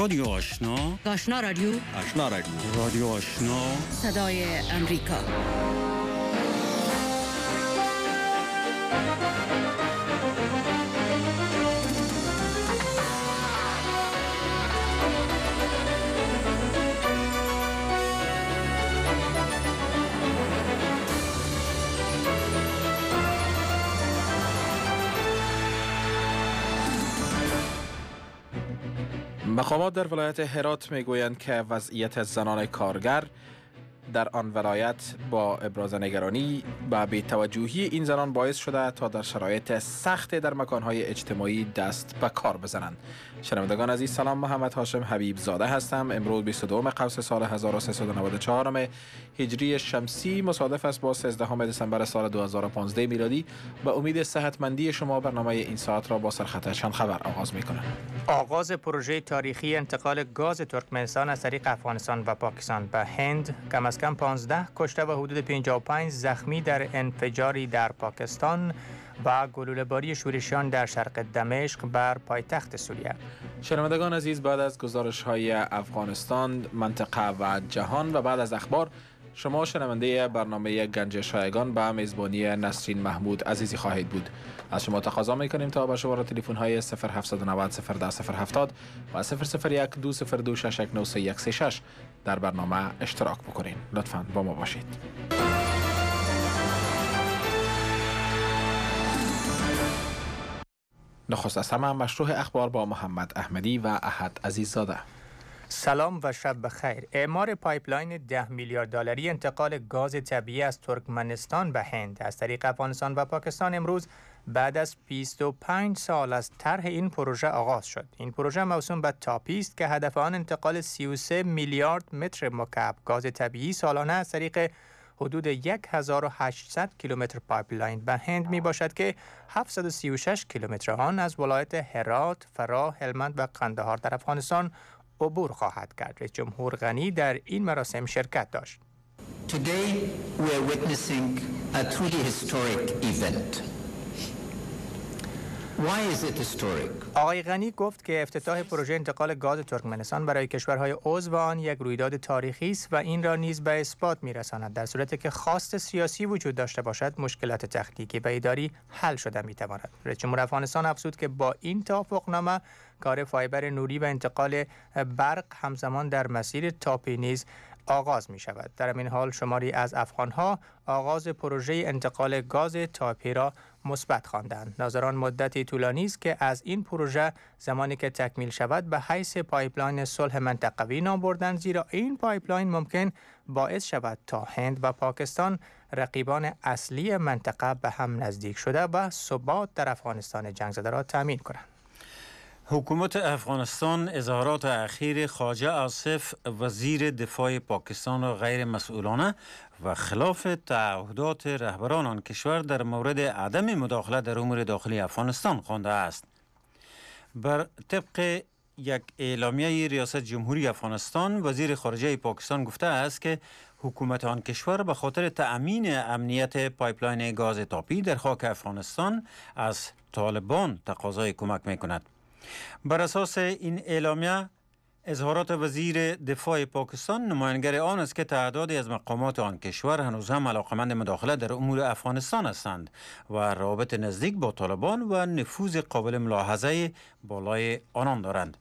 رادیو آشنا، آشنا رادیو، آشنا رادیو، رادیو آشنا، صدای امریکا. مقامات در ولایت هرات میگویند که وضعیت زنان کارگر در آن ولایت با ابراز نگرانی و بی‌توجهی این زنان باعث شده تا در شرایط سخت در مکانهای اجتماعی دست به کار بزنند. شنوندگان عزیز، سلام. محمد هاشم حبیب زاده هستم. امروز 22 قوس سال 1394 هجری شمسی مصادف است با 13 دسامبر سال 2015 میلادی. به امید صحتمندی شما برنامه این ساعت را با سرخط خبر آغاز می‌کنم. آغاز پروژه تاریخی انتقال گاز ترکمنستان از طریق افغانستان و پاکستان به هند، کم از کم 15 کشته و حدود 55 زخمی در انفجاری در پاکستان و گلوله‌باری شورشیان در شرق دمشق بر پایتخت سوریه. شنوندگان عزیز، بعد از گزارش‌های افغانستان، منطقه و جهان و بعد از اخبار، شما شنونده برنامه گنج شایگان به میزبانی نسرین محمود عزیزی خواهید بود. از شما تقاضا میکنیم تا با شماره تلفن های 0790 010 070 و 001 202 619 در برنامه اشتراک بکنین. لطفاً با ما باشید. نخست از همه مشروع اخبار با محمد احمدی و احد عزیززاده. سلام و شب بخیر. اعمار پایپلاین 10 میلیارد دلاری انتقال گاز طبیعی از ترکمنستان به هند از طریق افغانستان و پاکستان امروز بعد از 25 سال از طرح این پروژه آغاز شد. این پروژه موسوم به تاپی است که هدف آن انتقال 33 میلیارد متر مکعب گاز طبیعی سالانه از طریق حدود 1800 کیلومتر پایپلاین به هند می باشد که 736 کیلومتر آن از ولایت هرات، فراه، هلمند و قندهار در افغانستان عبور خواهد کرد. رئیس جمهور غنی در این مراسم شرکت داشت. Today we are witnessing a truly historic event. Why is it historic? آقای غنی گفت که افتتاح پروژه انتقال گاز ترکمنستان برای کشورهای عضو آن یک رویداد تاریخی است و این را نیز به اثبات می‌رساند. در صورتی که خواست سیاسی وجود داشته باشد، مشکلات تکنیکی و اداری حل شده می‌تواند. رئیس جمهور افغانستان افزود که با این توافقنامه کار فایبر نوری و انتقال برق همزمان در مسیر تاپی نیز آغاز می شود. در این حال شماری از افغانها آغاز پروژه انتقال گاز تاپی را مثبت خواندند. ناظران مدتی طولانی است که از این پروژه زمانی که تکمیل شود به حیث پایپلاین صلح منطقوی نام بردند، زیرا این پایپلاین ممکن باعث شود تا هند و پاکستان، رقیبان اصلی منطقه، به هم نزدیک شده و ثبات در افغانستان جنگ زده را تامین کنند. حکومت افغانستان اظهارات اخیر خواجه آصف وزیر دفاع پاکستان را غیر مسئولانه و خلاف تعهدات رهبران آن کشور در مورد عدم مداخله در امور داخلی افغانستان خوانده است. بر طبق یک اعلامیه ریاست جمهوری افغانستان، وزیر خارجه پاکستان گفته است که حکومت آن کشور به خاطر تأمین امنیت پایپلاین گاز تاپی در خاک افغانستان از طالبان تقاضای کمک می‌کند. بر اساس این اعلامیه، اظهارات وزیر دفاع پاکستان نمایانگر آن است که تعدادی از مقامات آن کشور هنوز هم علاقمند مداخله در امور افغانستان هستند و رابط نزدیک با طالبان و نفوذ قابل ملاحظه بالای آنان دارند.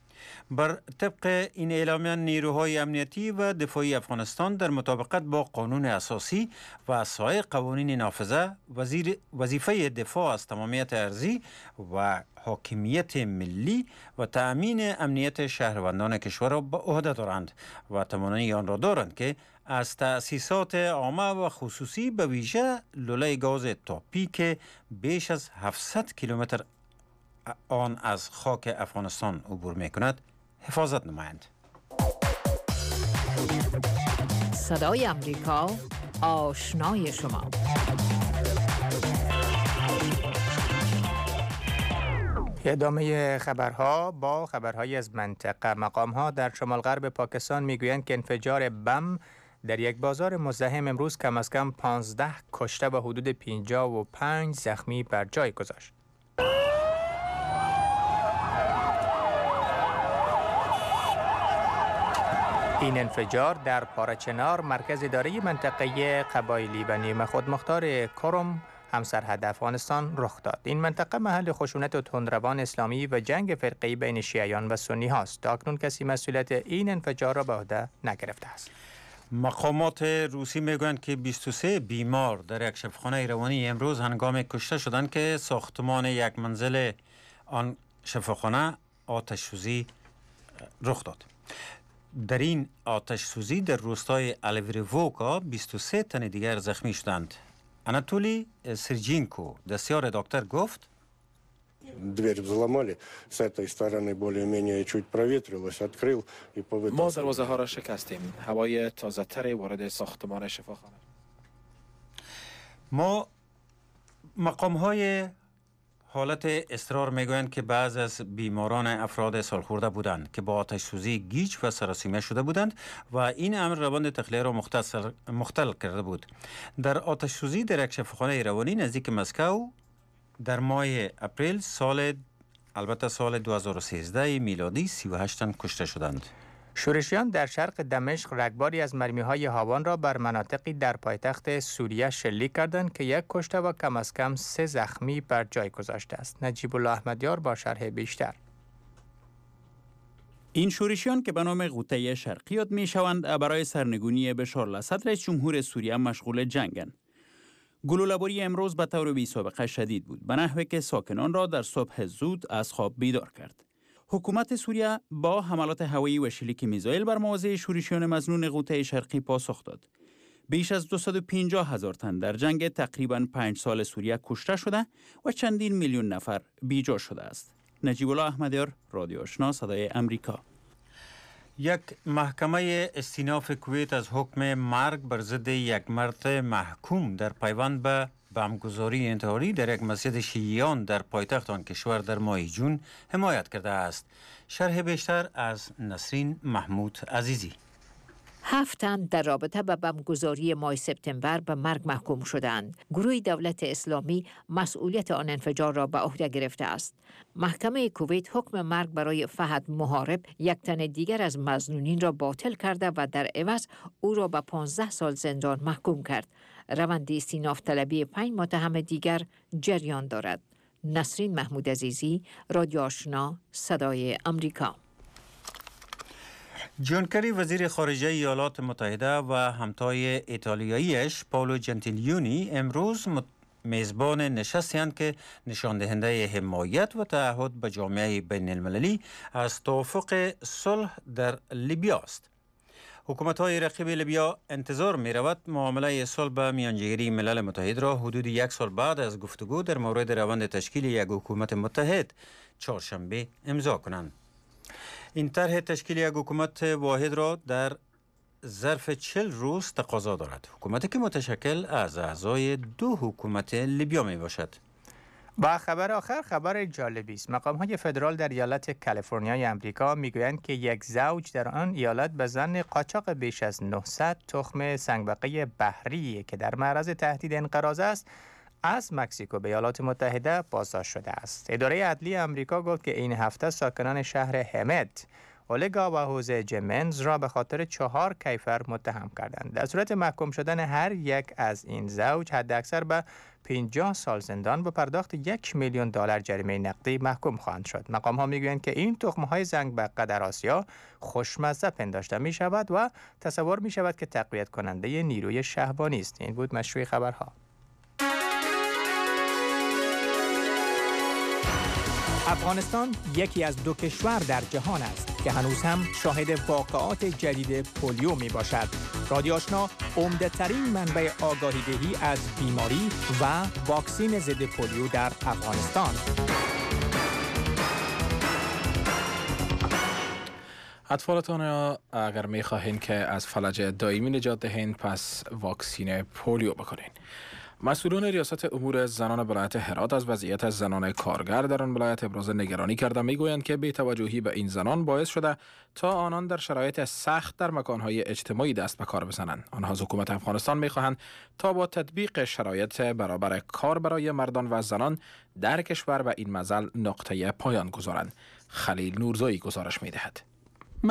بر طبق این اعلامیه، نیروهای امنیتی و دفاعی افغانستان در مطابقت با قانون اساسی و سایر قوانین نافذه وظیفه دفاع از تمامیت ارضی و حاکمیت ملی و تأمین امنیت شهروندان کشور را به عهده دارند و توانایی آن را دارند که از تأسیسات عامه و خصوصی به ویژه لوله گاز تاپی که بیش از 700 کیلومتر آن از خاک افغانستان عبور می‌کند حفاظت نمایند. صدای امریکا، آشنای شما. ادامه خبرها با خبرهای از منطقه. مقام‌ها در شمال غرب پاکستان میگویند که انفجار بم در یک بازار مزدحم امروز کم از کم 15 کشته و حدود 55 زخمی بر جای گذاشت. این انفجار در پارچنار، مرکز اداره منطقه قبایلی و نیمه خودمختار کرم همسرحد افغانستان رخ داد. این منطقه محل خشونت تندروان اسلامی و جنگ فرقه‌ای بین شیعیان و سنی هاست. تاکنون کسی مسئولیت این انفجار را به عهده نگرفته است. مقامات روسی میگویند که 23 بیمار در یک شفاخانه روانی امروز هنگام کشته شدند که ساختمان یک منزل آن شفاخانه آتش سوزی رخ داد. در این آتش سوزی در روستای الویرووکا 23 تن دیگر زخمی شدند. Анатолий Серджинко, дستیار دکتر گفت Дверь взломали, с этой стороны более-менее чуть проветрилось, открыл и повытащил. ما دروازه ها را شکستیم. هوای تازه تری وارد ساختمان شفاخانه. ما مقام های حالت اضطرار میگویند که بعض از بیماران افراد سالخورده بودند که با آتش سوزی گیج و سراسیمه شده بودند و این امر روند تخلیه را مختل کرده بود. در آتش سوزی در یک شفاخانه روانی نزدیک مسکو در ماه اپریل سال 2013 میلادی 38 تن کشته شدند. شورشیان در شرق دمشق رگباری از مرمی‌های هاوان را بر مناطقی در پایتخت سوریه شلیک کردند که یک کشته و کم از کم 3 زخمی بر جای گذاشته است. نجیب الله احمدیار با شرح بیشتر. این شورشیان که به نام غوطه شرقی یاد می‌شوند برای سرنگونی بشار الاسد رئیس جمهور سوریه مشغول جنگند. گلوله‌باری امروز به طور بی‌سابقه شدید بود، به نحوی که ساکنان را در صبح زود از خواب بیدار کرد. حکومت سوریه با حملات هوایی و شلیک میزایل بر مواضع شورشیان مظنون غوطه شرقی پاسخ داد. بیش از 250,000 تن در جنگ تقریباً 5 سال سوریه کشته شده و چندین میلیون نفر بیجا شده است. نجیب الله احمدیار، رادیو آشنا، صدای امریکا. یک محکمه استیناف کویت از حکم مرگ بر ضد یک مرد محکوم در پیوند به بمبگذاری انتحاری در یک مسجد شیعیان در پایتخت آن کشور در ماه جون حمایت کرده است. شرح بیشتر از نسرین محمود عزیزی. 7 تن در رابطه با بمبگذاری ماه سپتامبر به مرگ محکوم شدند. گروه دولت اسلامی مسئولیت آن انفجار را به عهده گرفته است. محکمه کویت حکم مرگ برای فهد محارب، یک تن دیگر از مظنونین را باطل کرده و در عوض او را به 15 سال زندان محکوم کرد. روند استیناف طلبی 5 متهم دیگر جریان دارد. نسرین محمود عزیزی، رادیو آشنا، صدای امریکا. جان کری وزیر خارجه ایالات متحده و همتای ایتالیاییش پاولو جنتیلیونی امروز میزبان نشستی اند که نشان دهنده حمایت و تعهد به جامعه بین المللی از توافق صلح در لیبیا است. حکومت‌های رقیب لیبیا انتظار می‌رود معامله صلح به میانجیگری ملل متحد را حدود 1 سال بعد از گفتگو در مورد روند تشکیل یک حکومت متحد چهارشنبه امضا کنند. این طرح تشکیل یک حکومت واحد را در ظرف 40 روز تقاضا دارد. حکومتی که متشکل از اعضای 2 حکومت لیبیا می باشد. با خبر آخر، خبر جالبی است. مقام‌های فدرال در ایالت کالیفرنیای آمریکا میگویند که یک زوج در آن ایالت به ظن قاچاق بیش از 900 تخم سنگبقه بحری که در معرض تهدید انقراض است، از مکزیکو به ایالات متحده بازداشت شده است. اداره عدلی آمریکا گفت که این هفته ساکنان شهر همت، اولگا و حوزه جمنز را به خاطر 4 کیفر متهم کردند. در صورت محکوم شدن هر یک از این زوج، حداکثر به 50 سال زندان و پرداخت $1,000,000 جریمه نقدی محکوم خواهند شد. مقام‌ها میگویند که این تخم‌های زنگبقه در آسیا خوشمزه پنداشته می شود و تصور می شود که تقویت کننده نیروی شهوانی است. این بود مشروع خبرها. افغانستان یکی از 2 کشور در جهان است که هنوز هم شاهد واقعات جدید پولیو می باشد. رادیو آشنا عمده ترین منبع آگاهی دهی از بیماری و واکسین ضد پولیو در افغانستان. اطفالتان را اگر می خواهید که از فلج دائمی نجات دهید، پس واکسین پولیو بکنید. مسئولان ریاست امور زنان ولایت هرات از وضعیت زنان کارگر در آن ولایت ابراز نگرانی کرده. میگویند که بی‌توجهی به این زنان باعث شده تا آنان در شرایط سخت در مکانهای اجتماعی دست به کار بزنند. آنها از حکومت افغانستان میخواهند تا با تطبیق شرایط برابر کار برای مردان و زنان در کشور و این مزل نقطه پایان گذارند. خلیل نورزایی گزارش میدهد.